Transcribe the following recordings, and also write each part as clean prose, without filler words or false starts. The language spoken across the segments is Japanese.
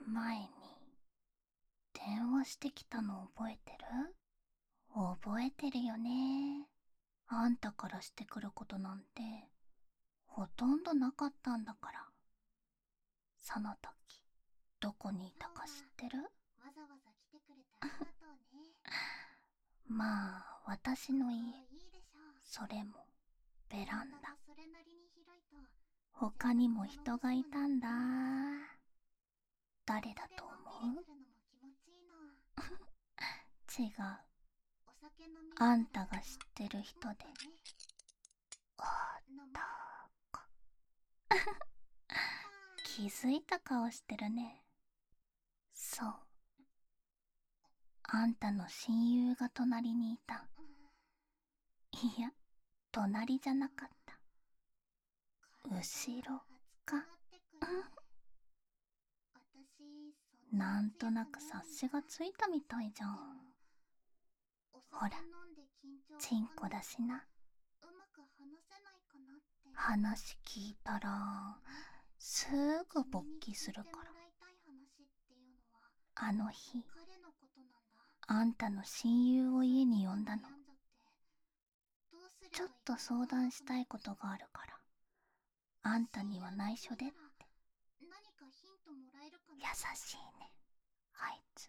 前に電話してきたの覚えてる？覚えてるよね。あんたからしてくることなんてほとんどなかったんだから。その時どこにいたか知ってる？ わざわざ来てくれてありがとうね。 まあ私の家、 いいでしょう。 それもベランダ。 それなりに広いと他にも人がいたんだ。誰だと思う？違う。あんたが知ってる人で。おったか。気づいた顔してるね。そう。あんたの親友が隣にいた。いや、隣じゃなかった。後ろか。なんとなく察しがついたみたいじゃん。ほら、チンコだしな。話聞いたらすぐ勃起するから。あの日あんたの親友を家に呼んだの。ちょっと相談したいことがあるからあんたには内緒でって。優しいねあいつ。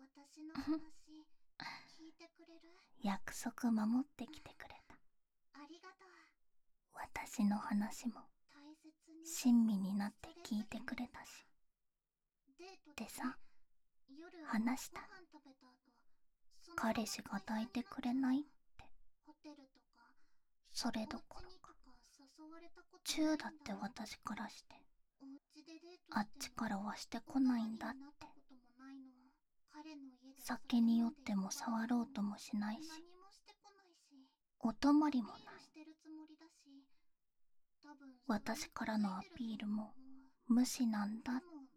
約束守ってきてくれた。私の話も親身になって聞いてくれたし。でさ、話したの。彼氏が抱いてくれないって。それどころかチューだって私からしてあっちからはしてこないんだって。酒に酔っても触ろうともしないしお泊まりもない。私からのアピールも無視なんだって。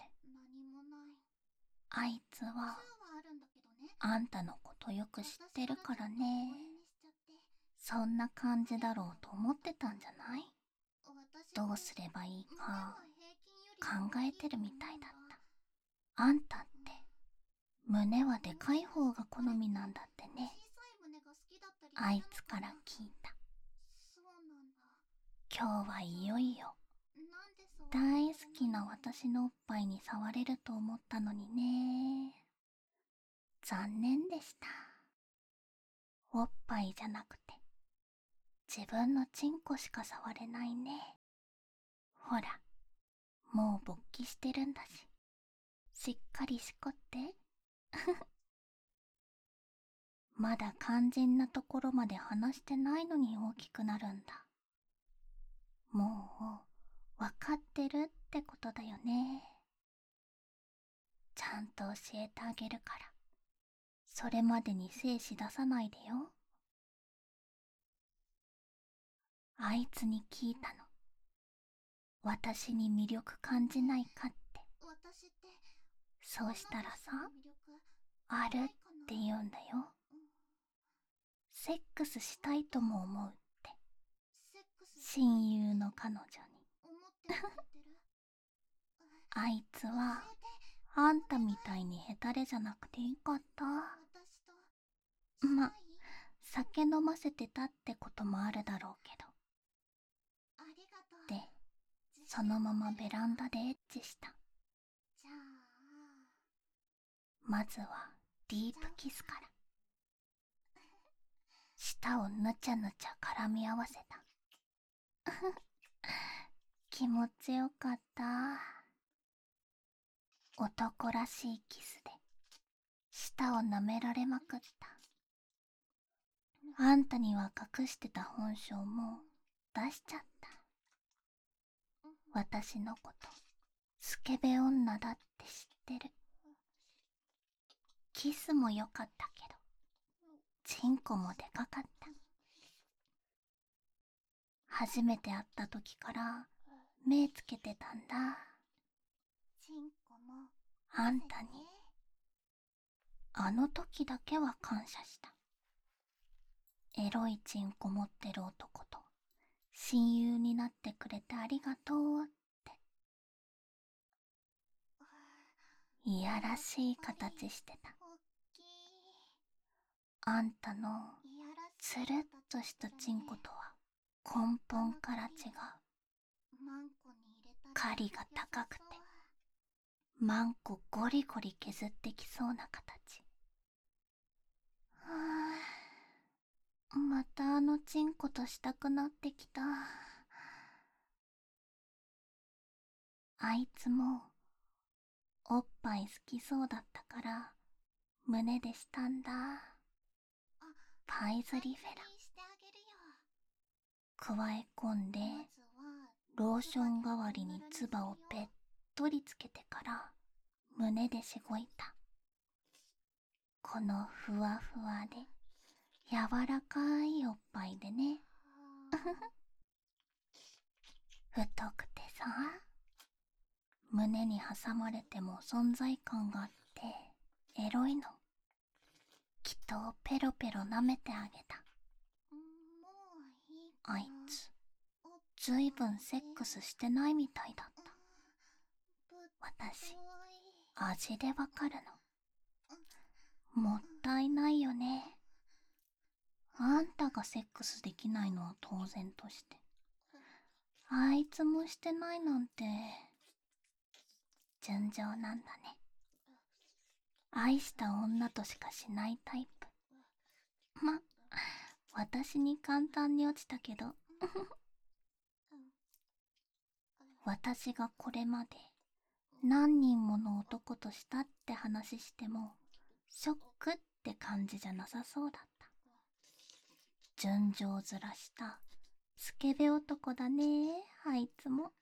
あいつはあんたのことよく知ってるからね。そんな感じだろうと思ってたんじゃない？どうすればいいか考えてるみたいだった。あんたって胸はでかい方が好みなんだってね。あいつから聞いた。今日はいよいよ大好きな私のおっぱいに触れると思ったのにね。残念でした。おっぱいじゃなくて自分のチンコしか触れないね。ほら、もう勃起してるんだし、しっかりしこって。まだ肝心なところまで話してないのに大きくなるんだ。もう分かってるってことだよね。ちゃんと教えてあげるから、それまでに精子出さないでよ。あいつに聞いたの。私に魅力感じないかって。そうしたらさ、あるって言うんだよ。セックスしたいとも思うって。親友の彼女に。あいつはあんたみたいにヘタレじゃなくてよかった。ま、酒飲ませてたってこともあるだろうけど。で、そのままベランダでエッチした。まずはディープキスから。舌をぬちゃぬちゃ絡み合わせた。気持ちよかった。男らしいキスで舌を舐められまくった。あんたには隠してた本性も出しちゃった。私のことスケベ女だって知ってる。キスも良かったけどチンコもでかかった。初めて会った時から目つけてたんだ。あんたにあの時だけは感謝した。エロいチンコ持ってる男と親友になってくれてありがとうって。 いやらしい形してた。 おっきい。 あんたのいやらしついるっとしたチンコとは根本から違う。 マンコに入れたら狩りが高くて良さマンコゴリゴリ削ってきそうな形。はあ、またあのチンコとしたくなってきた。あいつもおっぱい好きそうだったから胸でしたんだ。 そう。あ、 パイズリフェラしてあげるよ。 加え込んでまずはローション代わりに唾をべっとりつけてから胸でしごいた。このふわふわで柔らかいおっぱいでね。太くてさ、胸に挟まれても存在感があってエロいの。きっとペロペロ舐めてあげた。 もういいかな。 あいつずいぶんセックスしてないみたいだった。私味でわかるの。もったいないよね。あんたがセックスできないのは当然としてあいつもしてないなんて純情なんだね。愛した女としかしないタイプ。ま、私に簡単に落ちたけど私がこれまで何人もの男としたって話してもショックって感じじゃなさそうだった。純情面したスケベ男だねあいつも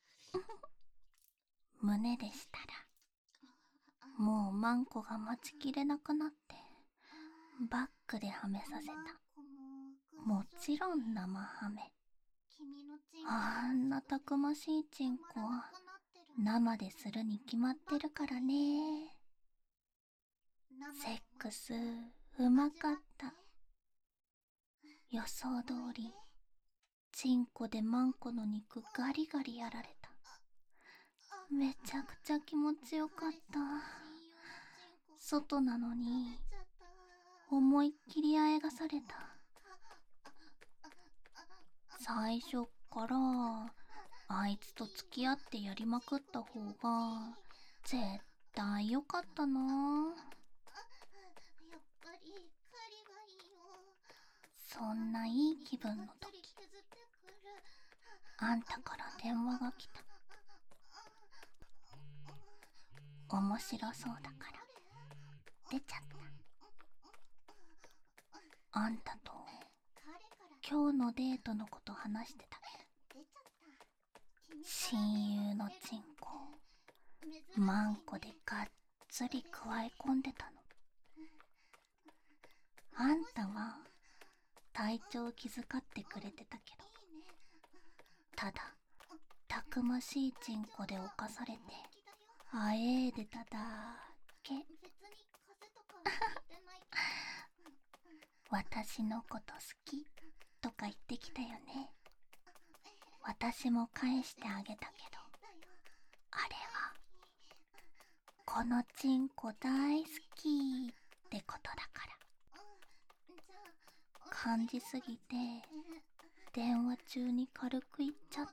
胸でしたらもうマンコが待ちきれなくなってバックではめさせた。もちろん生ハメ。あんなたくましいチンコは生でするに決まってるからね。セックスうまかった。予想通りチンコでマンコの肉ガリガリやられた。めちゃくちゃ気持ちよかった。外なのに思いっきりあえがされた。最初っからあいつと付き合ってやりまくった方が絶対良かったな。 やっぱり狩りがいいよ。 そんないい気分の時あんたから電話が来た。面白そうだから出ちゃった。あんたと今日のデートのこと話してたけど親友のチンコマンコでがっつり加え込んでたの。あんたは体調気遣ってくれてたけどただたくましいチンコで侵されてあえいでただけ。私のこと好きとか言ってきたよね。私も返してあげたけどあれはこのチンコ大好きってことだから。感じすぎて電話中に軽く言っちゃった。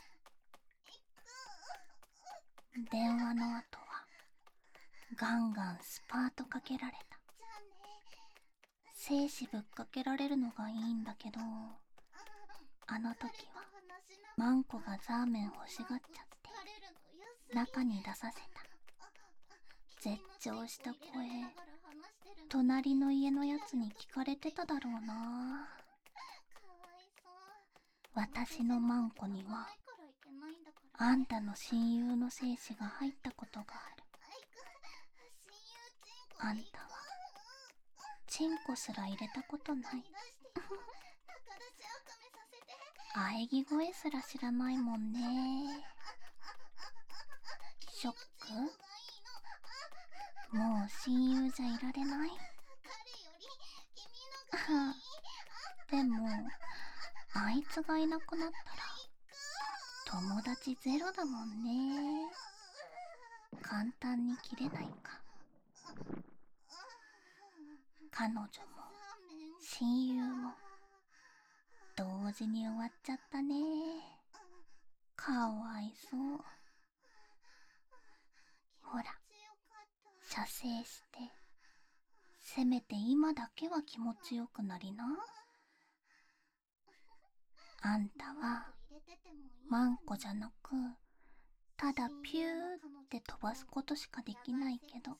電話の後はガンガンスパートかけられた。精子ぶっかけられるのがいいんだけどあの時はマンコがザーメン欲しがっちゃって中に出させた。絶頂した声隣の家のやつに聞かれてただろうな。私のマンコにはあんたの親友の精子が入ったことがある。あんたはチンコすら入れたことない。喘ぎ声すら知らないもんね。ショック？もう親友じゃいられない。でもあいつがいなくなったら友達ゼロだもんね。 簡単に切れないか。彼女も親友も同時に終わっちゃったね。かわいそう。ほら、射精してせめて今だけは気持ちよくなりな。あんたはマンコじゃなく、ただピューって飛ばすことしかできないけど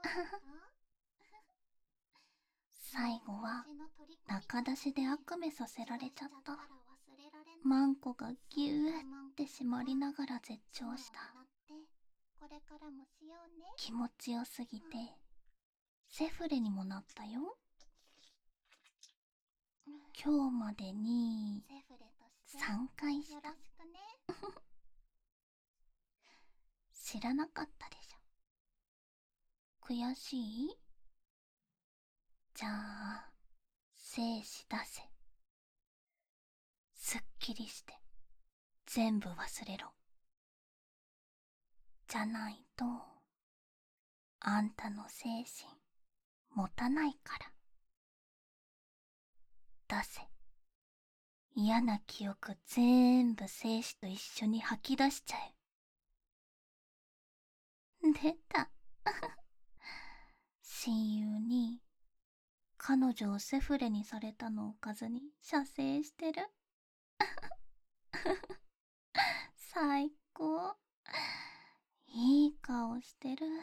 最後は中出しで悪夢させられちゃった。マンコがギューって締まりながら絶頂した。気持ちよすぎてセフレにもなったよ。今日までに3回した。知らなかったでしょ。悔しい？じゃあ精子出せ。すっきりして全部忘れろ。じゃないとあんたの精神持たないから。出せ。嫌な記憶全部精子と一緒に吐き出しちゃえ。出た親友に彼女をセフレにされたのをおかずに射精してる最高。いい顔してる。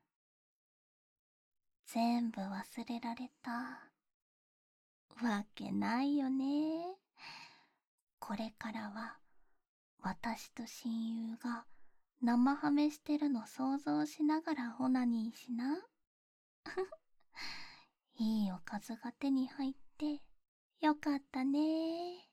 全部忘れられたわけないよね。これからは私と親友が生ハメしてるの想像しながらオナニーしな。いいおかずが手に入ってよかったね。